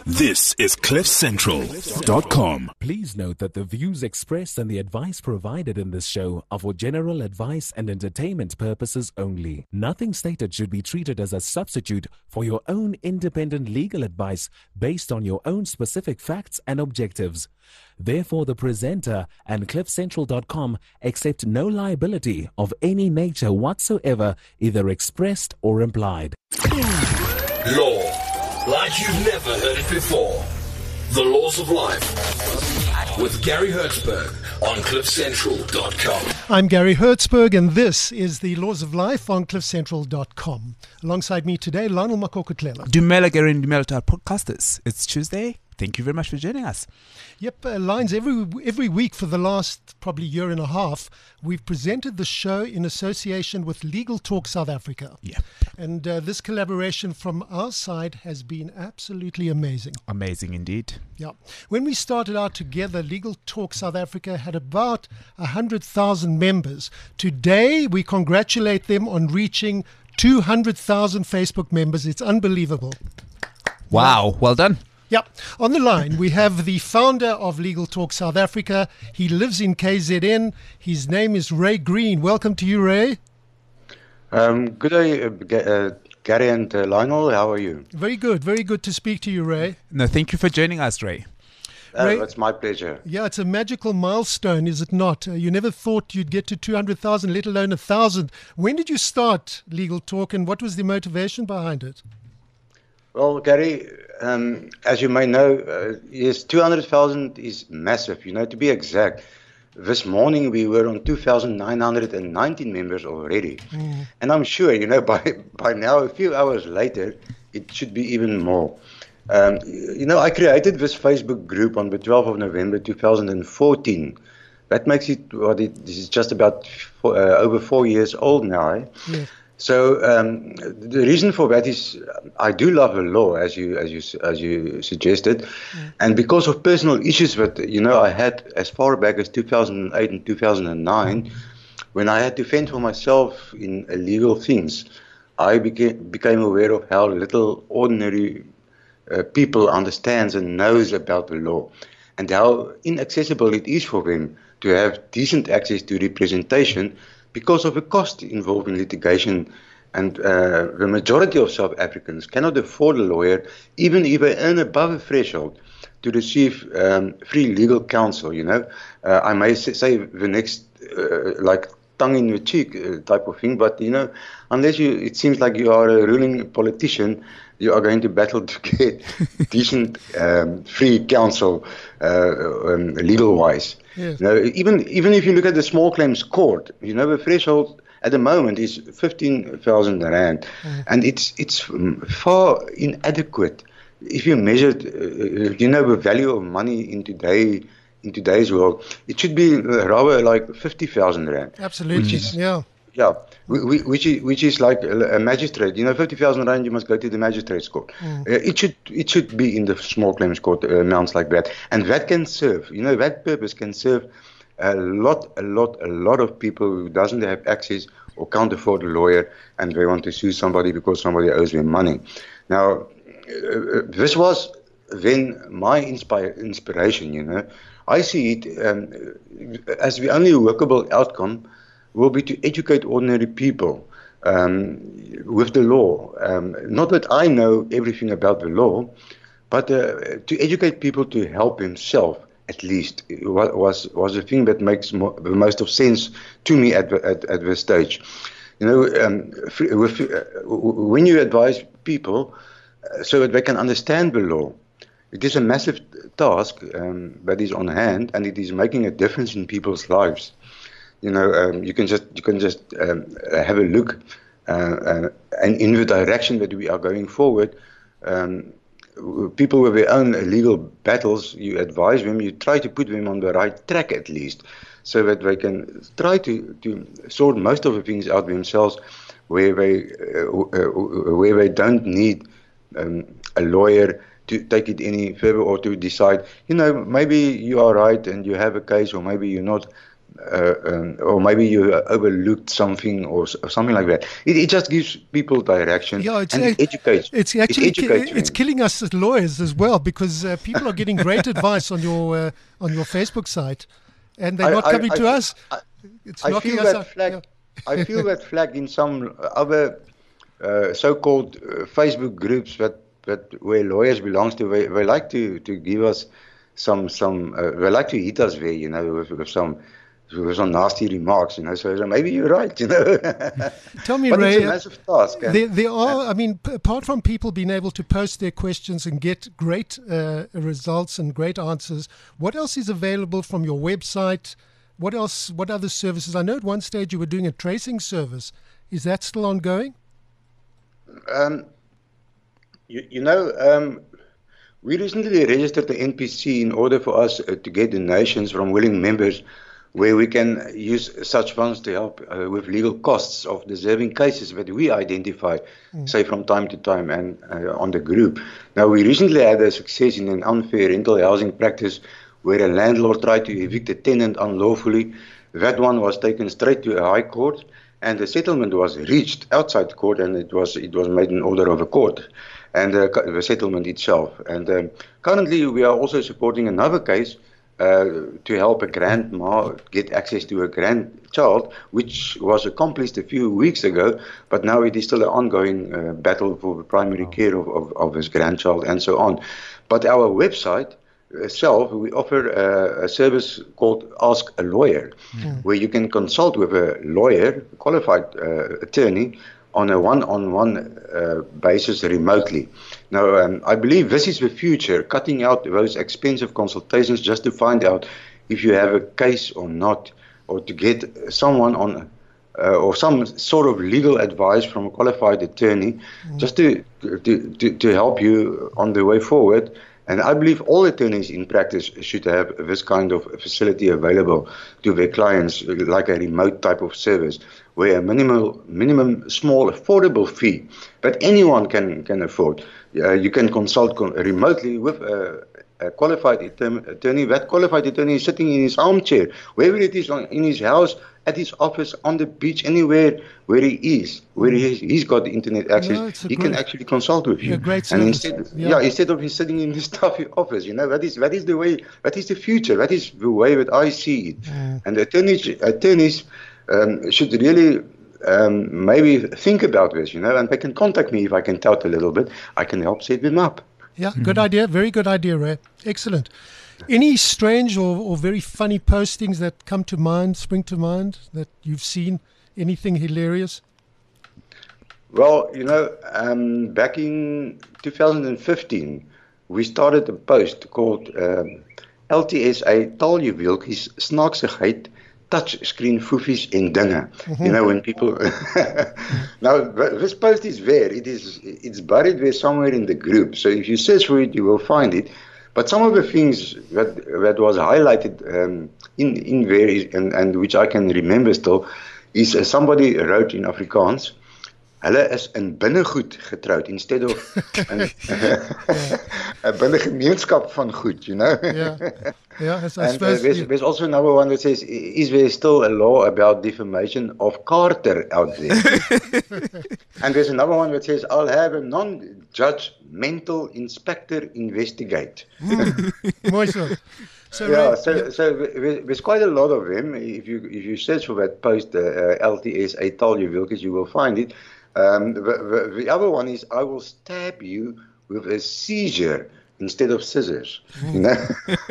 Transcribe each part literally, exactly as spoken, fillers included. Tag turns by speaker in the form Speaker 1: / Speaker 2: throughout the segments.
Speaker 1: This is cliff central dot com.
Speaker 2: Please note that the views expressed and the advice provided in this show are for general advice and entertainment purposes only. Nothing stated should be treated as a substitute for your own independent legal advice based on your own specific facts and objectives. Therefore, the presenter and cliff central dot com accept no liability of any nature whatsoever, either expressed or implied.
Speaker 1: Law, like you've never heard it before. The Laws of Life with Gary Hertzberg on cliff central dot com.
Speaker 3: I'm Gary Hertzberg, and this is the Laws of Life on cliff central dot com. Alongside me today, Lionel Makokotlela.
Speaker 4: Dumela Gary and Dumela to our podcasters. It's Tuesday. Thank you very much for joining us.
Speaker 3: Yep, uh, Lines, every, every week for the last probably year and a half, we've presented the show in association with Legal Talk South Africa.
Speaker 4: Yeah.
Speaker 3: And uh, this collaboration from our side has been absolutely amazing.
Speaker 4: Amazing indeed.
Speaker 3: Yeah. When we started out together, Legal Talk South Africa had about one hundred thousand members. Today, we congratulate them on reaching two hundred thousand Facebook members. It's unbelievable.
Speaker 4: Wow, well done.
Speaker 3: Yep. On the line, we have the founder of Legal Talk South Africa. He lives in K Z N. His name is Ray Green. Welcome to you, Ray.
Speaker 5: Um, good day, uh, G- uh, Gary and uh, Lionel. How are you?
Speaker 3: Very good. Very good to speak to you, Ray.
Speaker 4: No, thank you for joining us, Ray.
Speaker 5: Uh,
Speaker 3: Ray-
Speaker 5: It's my pleasure.
Speaker 3: Yeah, it's a magical milestone, is it not? Uh, you never thought you'd get to two hundred thousand, let alone one thousand. When did you start Legal Talk, and what was the motivation behind it?
Speaker 5: Well, Gary, um, as you may know, uh, yes, two hundred thousand is massive. You know, to be exact, this morning we were on two thousand nine hundred nineteen members already. Mm. And I'm sure, you know, by, by now, a few hours later, it should be even more. Um, you know, I created this Facebook group on the twelfth of November two thousand fourteen. That makes it, what it this is just about four, uh, over four years old now. Eh?
Speaker 3: Yes.
Speaker 5: So um, the reason for that is I do love the law, as you as you as you suggested, mm. and because of personal issues that you know I had as far back as two thousand eight and two thousand nine, when I had to fend for myself in illegal things, I became became aware of how little ordinary uh, people understands and knows about the law, and how inaccessible it is for them to have decent access to representation, because of the cost involved in litigation. And uh, the majority of South Africans cannot afford a lawyer, even if they earn above a threshold, to receive um, free legal counsel, you know. Uh, I may say the next, uh, like, tongue in the cheek uh, type of thing, but, you know, unless you, it seems like you are a ruling politician, you are going to battle to get decent um, free counsel uh, um, legal-wise.
Speaker 3: Yes.
Speaker 5: You know, even even if you look at the small claims court, you know, the threshold at the moment is fifteen thousand rand, mm. and it's it's far inadequate if you measure, uh, you know, the value of money in today in today's world. It should be rather like fifty thousand rand.
Speaker 3: Absolutely,
Speaker 5: which is,
Speaker 3: yeah.
Speaker 5: Yeah, which is which is like a magistrate. You know, fifty thousand rand, you must go to the magistrate's court. Mm. Uh, it should it should be in the small claims court uh, amounts like that, and that can serve. You know, that purpose can serve a lot, a lot, a lot of people who doesn't have access or can't afford a lawyer, and they want to sue somebody because somebody owes them money. Now, uh, this was then my inspire, inspiration. You know, I see it um, as the only workable outcome will be to educate ordinary people um, with the law. Um, not that I know everything about the law, but uh, to educate people to help himself, at least, was was the thing that makes mo- the most of sense to me at the, at, at this stage. You know, um, with, uh, when you advise people uh, so that they can understand the law, it is a massive task um, that is on hand, and it is making a difference in people's lives. You know, um, you can just you can just um, have a look, uh, uh, and in the direction that we are going forward. Um, people with their own legal battles, you advise them, you try to put them on the right track at least, so that they can try to, to sort most of the things out themselves, where they uh, uh, where they don't need um, a lawyer to take it any further, or to decide, you know, maybe you are right and you have a case, or maybe you're not. uh, um, or maybe you overlooked something or, or something like that. It, it just gives people direction
Speaker 3: Yeah, it's,
Speaker 5: and it
Speaker 3: uh,
Speaker 5: educates.
Speaker 3: It's actually
Speaker 5: it educates
Speaker 3: ki- it's
Speaker 5: them.
Speaker 3: killing us as lawyers as well, because uh, people are getting great advice on your uh, on your Facebook site, and they're
Speaker 5: I-
Speaker 3: not
Speaker 5: I-
Speaker 3: coming
Speaker 5: I-
Speaker 3: to us.
Speaker 5: I-
Speaker 3: It's
Speaker 5: I
Speaker 3: knocking
Speaker 5: feel
Speaker 3: us
Speaker 5: that
Speaker 3: out.
Speaker 5: flag.
Speaker 3: Yeah.
Speaker 5: I feel that flag in some other uh, so-called uh, Facebook groups that, that where lawyers belongs to. They, they like to, to give us some some. Uh, they like to hit us there, you know, with, with some with some nasty remarks, you know. So, so maybe you're right, you know.
Speaker 3: Tell me,
Speaker 5: but
Speaker 3: Ray,
Speaker 5: it's a massive task. eh?
Speaker 3: There, there are, I mean, p- apart from people being able to post their questions and get great uh, results and great answers, what else is available from your website? What else, what other services? I know at one stage you were doing a tracing service. Is that still ongoing?
Speaker 5: Um, you, you know, um, we recently registered the N P C in order for us uh, to get donations from willing members where we can use such funds to help uh, with legal costs of deserving cases that we identify, mm. say, from time to time and uh, on the group. Now, we recently had a success in an unfair rental housing practice where a landlord tried to evict a tenant unlawfully. That one was taken straight to a high court, and the settlement was reached outside the court, and it was it was made in order of a court, and uh, the settlement itself. And um, currently, we are also supporting another case uh, to help a grandma get access to a grandchild, which was accomplished a few weeks ago, but now it is still an ongoing uh, battle for the primary care of, of, of his grandchild, and so on. But our website itself, we offer a, a service called Ask a Lawyer, mm. where you can consult with a lawyer, a qualified uh, attorney, on a one-on-one uh, basis remotely. Now, um, I believe this is the future, cutting out those expensive consultations just to find out if you have a case or not, or to get someone on uh, or some sort of legal advice from a qualified attorney, mm. just to, to, to, to help you on the way forward. And I believe all attorneys in practice should have this kind of facility available to their clients, like a remote type of service, where a minimal, minimum, small, affordable fee that anyone can, can afford. Uh, you can consult con- remotely with a, a qualified attorney. That qualified attorney is sitting in his armchair, wherever it is, on, in his house, at his office, on the beach, anywhere where he is, where he is, he's got the internet access,
Speaker 3: no,
Speaker 5: he
Speaker 3: great,
Speaker 5: can actually consult with you.
Speaker 3: Great
Speaker 5: and
Speaker 3: service.
Speaker 5: instead,
Speaker 3: yeah.
Speaker 5: yeah, instead of him sitting in his stuffy office, you know, that is that is the way, that is the future, that is the way that I see it. Mm. And attorneys, attorneys um, should really um, maybe think about this, you know, and they can contact me if I can tout a little bit. I can help set them up.
Speaker 3: Yeah, mm-hmm. Good idea. Very good idea, Ray. Excellent. Any strange or, or very funny postings that come to mind, spring to mind, that you've seen? Anything hilarious?
Speaker 5: Well, you know, um, back in two thousand fifteen, we started a post called um, L T S A Taaljuweltjies Snaaksigheid Touchscreen Foofies en Dinge. Mm-hmm. You know, when people... Now, this post is there. It is, it's buried there somewhere in the group. So if you search for it, you will find it. But some of the things that that was highlighted um, in in there, is, and, and which I can remember still, is uh, somebody wrote in Afrikaans, hulle is in binnegoed getroud, instead of een yeah. binnegemeenskap van goed, you know.
Speaker 3: Yeah, yeah. I
Speaker 5: and
Speaker 3: suppose,
Speaker 5: uh, there's,
Speaker 3: yeah.
Speaker 5: there's also another one that says, is there still a law about defamation of Carter out there? And there's another one that says, I'll have a non-judgmental inspector investigate.
Speaker 3: Mooi so. So,
Speaker 5: yeah,
Speaker 3: right,
Speaker 5: so
Speaker 3: yeah.
Speaker 5: so there's quite a lot of them. If you if you search for that post, uh, uh, L T S A Taaljuweltjies, you will find it. Um, the, the, the other one is, I will stab you with a seizure instead of scissors. You know.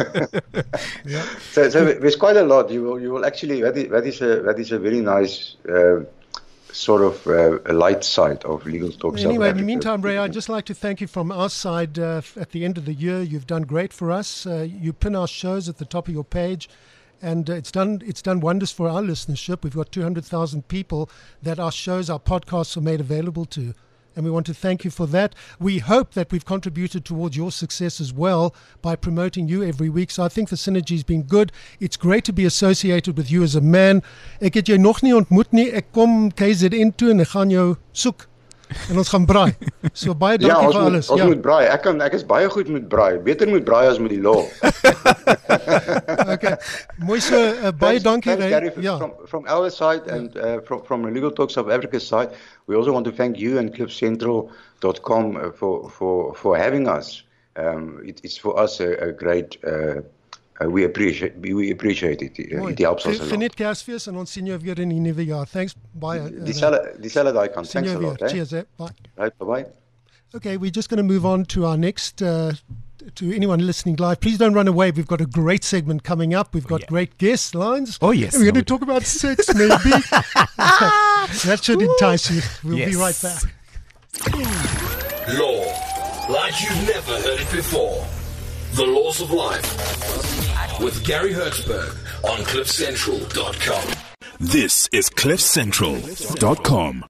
Speaker 3: Yeah.
Speaker 5: So so there's quite a lot. You will you will actually that is that is a that is a very nice. Uh, sort of uh, a light side of Legal Talk.
Speaker 3: Anyway, in the meantime, Ray, I'd just like to thank you from our side. Uh, at the end of the year, you've done great for us. Uh, you pin our shows at the top of your page, and uh, it's done it's done wonders for our listenership. We've got two hundred thousand people that our shows, our podcasts are made available to. And we want to thank you for that. We hope that we've contributed towards your success as well by promoting you every week. So I think the synergy's been good. It's great to be associated with you as a man. Ek het jou nog nie ontmoet nie. Ek kom K Z N toe en ek gaan jou soek. En ons gaan braai. So baie dankie
Speaker 5: ja,
Speaker 3: vir
Speaker 5: moet,
Speaker 3: alles.
Speaker 5: Ons
Speaker 3: ja,
Speaker 5: moet braai. Ek kan ek is baie goed met braai. Beter met braai as met die law.
Speaker 3: Okay. Mooi so, uh, baie
Speaker 5: Thanks,
Speaker 3: dankie.
Speaker 5: thanks,
Speaker 3: Ray.
Speaker 5: Gary, from,
Speaker 3: Ja.
Speaker 5: from, from our side and uh, from, from Legal Talk South Africa's side, we also want to thank you and cliff central dot com uh, for, for, for having us. Um, it, it's for us a, a great, uh, uh, we appreciate we appreciate it. Uh,
Speaker 3: Mooi.
Speaker 5: it helps us a
Speaker 3: Ge-
Speaker 5: lot.
Speaker 3: Geniet Kersfees en ons sien jou weer in die nuwe jaar. Thanks baie. uh,
Speaker 5: Dieselfde dieselfde daai kant.
Speaker 3: Sien
Speaker 5: Thanks
Speaker 3: jou
Speaker 5: a
Speaker 3: weer.
Speaker 5: lot. Eh?
Speaker 3: Cheers. Eh? Bye.
Speaker 5: Right, bye-bye.
Speaker 3: Okay, we're just going to move on to our next. Uh, to anyone listening live, please don't run away. We've got a great segment coming up. We've got
Speaker 4: yeah.
Speaker 3: great guest lines.
Speaker 4: Oh, yes.
Speaker 3: And we're
Speaker 4: No,
Speaker 3: going to talk about sex, maybe. That should entice you. We'll
Speaker 4: Yes.
Speaker 3: be right back.
Speaker 1: Law, like you've never heard it before. The Laws of Life with Gary Hertzberg on cliff central dot com.
Speaker 2: This is cliff central dot com.